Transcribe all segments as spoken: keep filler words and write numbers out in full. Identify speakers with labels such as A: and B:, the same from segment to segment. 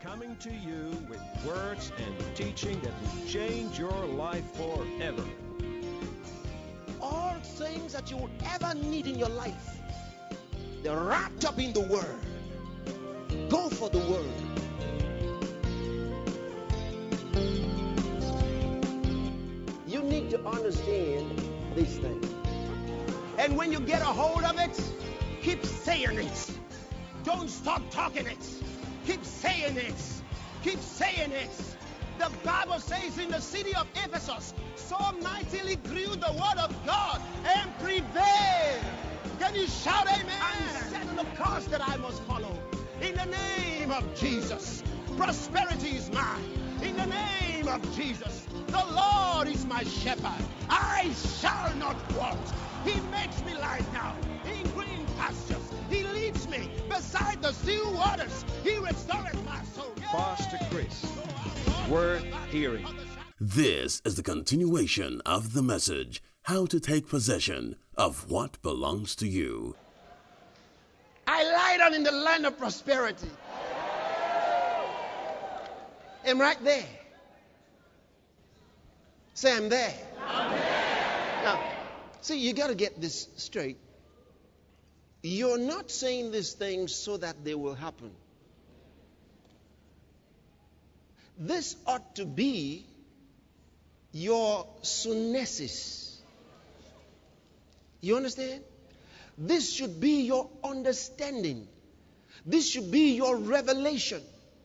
A: coming to you with words and teaching that will change your life forever.
B: All things that you would ever need in your life, they're wrapped up in the Word. Go for the Word. You need to understand these things. And when you get a hold of it, keep saying it. Don't stop talking it. Keep saying it. Keep saying it. The Bible says in the city of Ephesus, so mightily grew the word of God and prevailed. Can you shout amen? I'm setting the course that I must follow. In the name of Jesus, prosperity is mine. In the name of Jesus, the Lord is my shepherd. I shall not want. He makes me lie down in green pastures. He leads me beside the still waters. He restores my soul.
A: Pastor Chris, worth hearing.
C: This is the continuation of the message, How to Take Possession of What Belongs to You.
B: I lie down in the land of prosperity. I'm right there. Say, I'm there. I'm there. Now, see, you got to get this straight. You're not saying these things so that they will happen. This ought to be your sunesis. You understand? This should be your understanding. This should be your revelation.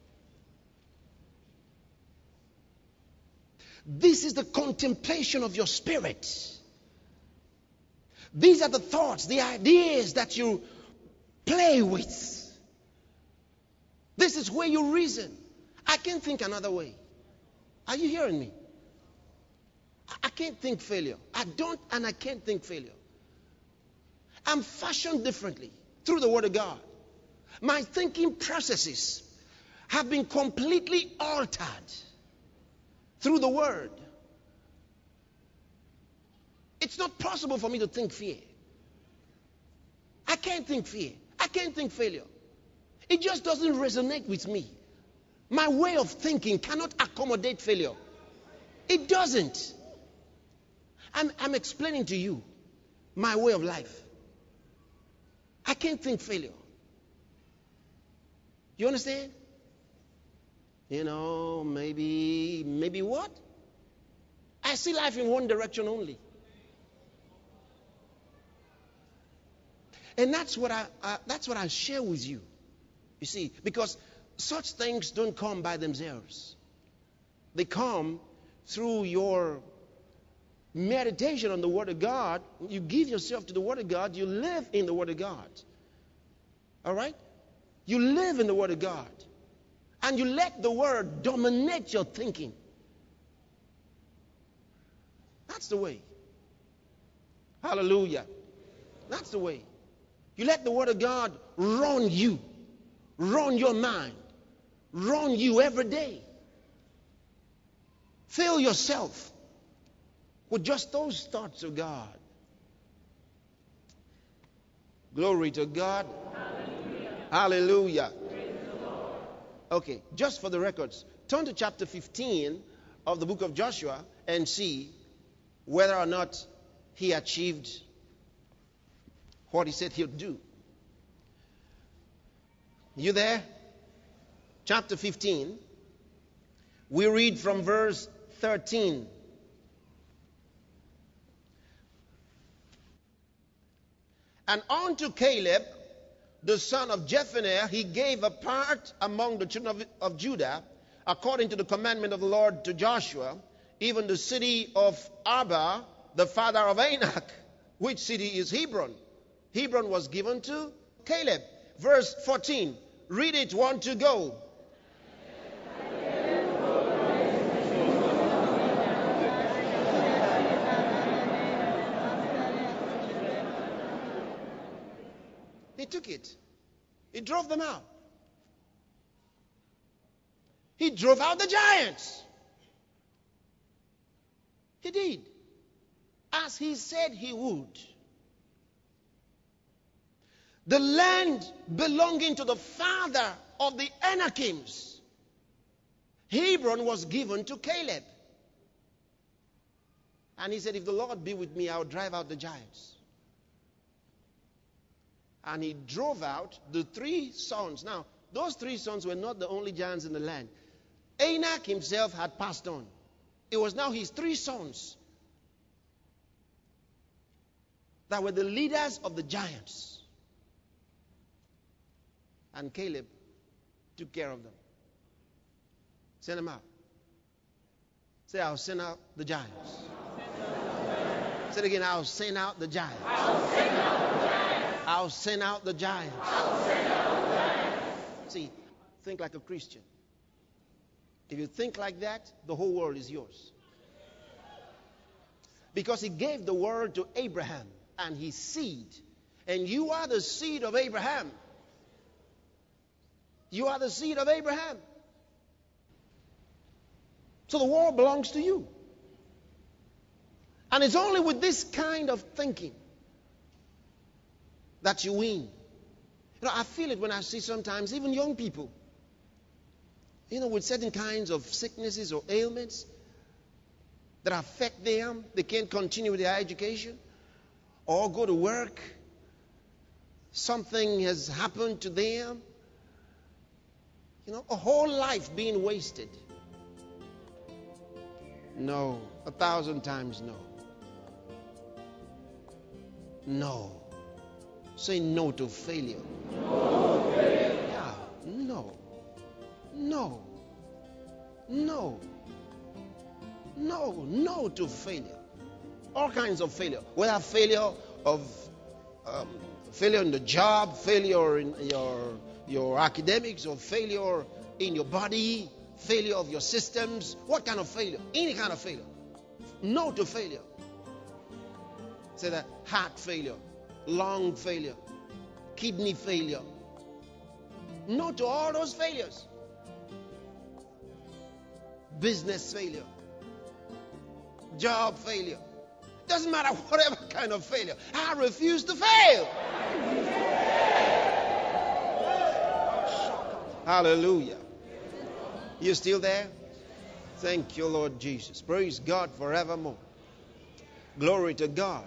B: This is the contemplation of your spirit. These are the thoughts, the ideas that you play with. This is where you reason. I can't think another way. Are you hearing me? I can't think failure. I don't and I can't think failure. I'm fashioned differently through the Word of God. My thinking processes have been completely altered through the Word. It's not possible for me to think fear. I can't think fear. I can't think failure. It just doesn't resonate with me. My way of thinking cannot accommodate failure. It doesn't. I'm, I'm explaining to you my way of life. I can't think failure. You understand? You know, maybe, maybe what? I see life in one direction only. And that's what I, uh, that's what I share with you. You see, because such things don't come by themselves. They come through your meditation on the Word of God. You give yourself to the Word of God. You live in the Word of God. All right? You live in the Word of God. And you let the Word dominate your thinking. That's the way. Hallelujah. That's the way. You let the Word of God run you. Run your mind. Run you every day. Fill yourself with just those thoughts of God. Glory to God. Hallelujah. Hallelujah. Okay, just for the records, turn to chapter fifteen of the book of Joshua and see whether or not he achieved what he said he'd do. You there? Chapter fifteen. We read from verse thirteen. And unto Caleb, the son of Jephunneh, he gave a part among the children of, of Judah, according to the commandment of the Lord to Joshua, even the city of Arba, the father of Anak, which city is Hebron. Hebron was given to Caleb. Verse fourteen. Read it, one to go. He took it. He drove them out. He drove out the giants. He did. As he said he would. The land belonging to the father of the Anakims Hebron was given to Caleb. And he said, if the Lord be with me, I'll drive out the giants. And he drove out the three sons. Now, those three sons were not the only giants in the land. Anak himself had passed on. It was now his three sons that were the leaders of the giants. And Caleb took care of them. Send them out. Say, I'll send out the giants. Say it again, I'll send out the giants. I'll send out the giants. I'll send out the giants. I'll send out the giants. See, think like a Christian. If you think like that, the whole world is yours. Because he gave the word to Abraham and his seed. And you are the seed of Abraham. You are the seed of Abraham. So the world belongs to you. And it's only with this kind of thinking that you win. You know, I feel it when I see sometimes even young people, you know, with certain kinds of sicknesses or ailments that affect them. They can't continue with their education or go to work. Something has happened to them. You know, a whole life being wasted. No, a thousand times no. No. Say no to failure. No to failure. Yeah, no. No. No. No. No to failure. All kinds of failure. Whether failure of um, failure in the job, failure in your your academics, or failure in your body, failure of your systems. What kind of failure? Any kind of failure. No to failure. Say that heart failure, lung failure, kidney failure. No to all those failures. Business failure, job failure. Doesn't matter whatever kind of failure. I refuse to fail. Hallelujah. You still there? Thank you, Lord Jesus. Praise God forevermore. Glory to God.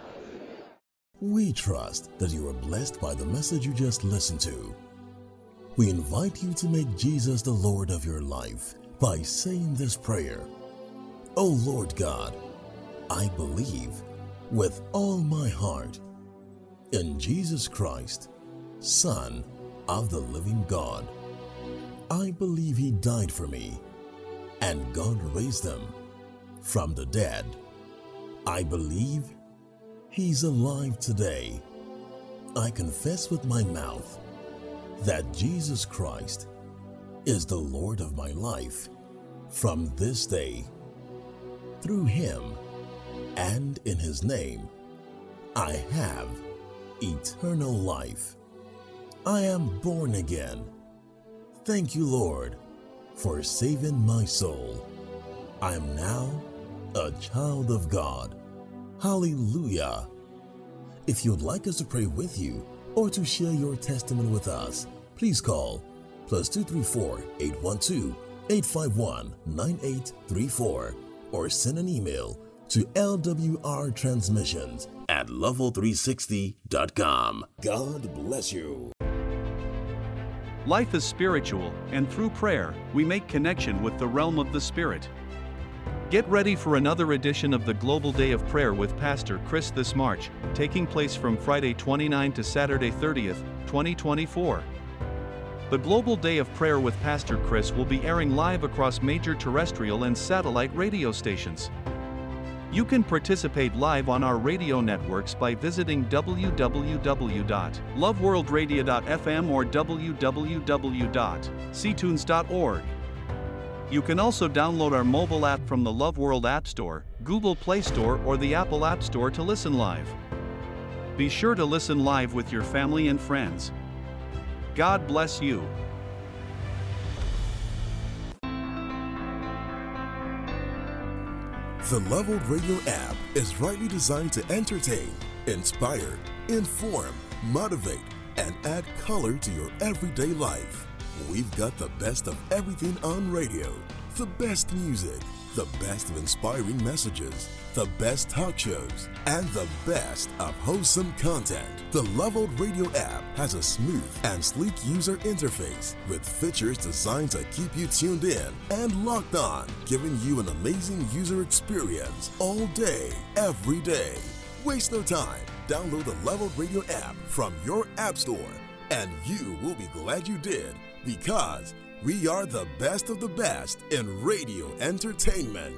C: We trust that you are blessed by the message you just listened to. We invite you to make Jesus the Lord of your life by saying this prayer. Oh Lord God, I believe with all my heart in Jesus Christ, Son of the living God. I believe he died for me and God raised him from the dead. I believe he's alive today. I confess with my mouth that Jesus Christ is the Lord of my life from this day. Through him and in his name, I have eternal life. I am born again. Thank you, Lord, for saving my soul. I am now a child of God. Hallelujah. If you'd like us to pray with you or to share your testimony with us, please call plus two three four, eight one two, eight five one, nine eight three four or send an email to L W R transmissions at level three sixty dot com. God bless you.
D: Life is spiritual, and through prayer, we make connection with the realm of the Spirit. Get ready for another edition of the Global Day of Prayer with Pastor Chris this March, taking place from Friday twenty-ninth to Saturday thirtieth, twenty twenty-four. The Global Day of Prayer with Pastor Chris will be airing live across major terrestrial and satellite radio stations. You can participate live on our radio networks by visiting w w w dot love world radio dot f m or w w w dot c tunes dot org. You can also download our mobile app from the Love World App Store, Google Play Store, or the Apple App Store to listen live. Be sure to listen live with your family and friends. God bless you.
C: The Love World Radio app is rightly designed to entertain, inspire, inform, motivate, and add color to your everyday life. We've got the best of everything on radio, The best music, the best of inspiring messages, the best talk shows, and the best of wholesome content. The Leveled Radio app has a smooth and sleek user interface with features designed to keep you tuned in and locked on, giving you an amazing user experience all day, every day. Waste no time. Download the Leveled Radio app from your app store, and you will be glad you did, because we are the best of the best in radio entertainment.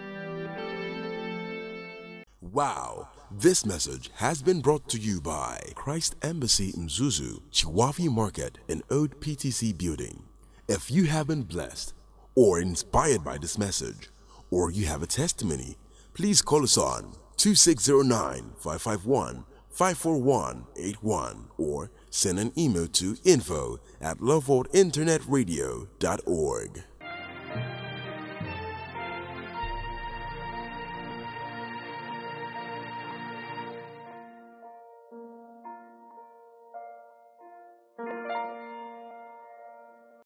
C: Wow. This message has been brought to you by Christ Embassy Mzuzu, Chiwafi Market in Old P T C Building. If you have been blessed or inspired by this message, or you have a testimony, please call us on two six zero nine, five five one, five four one eight one or send an email to info at loveworld internet radio dot org.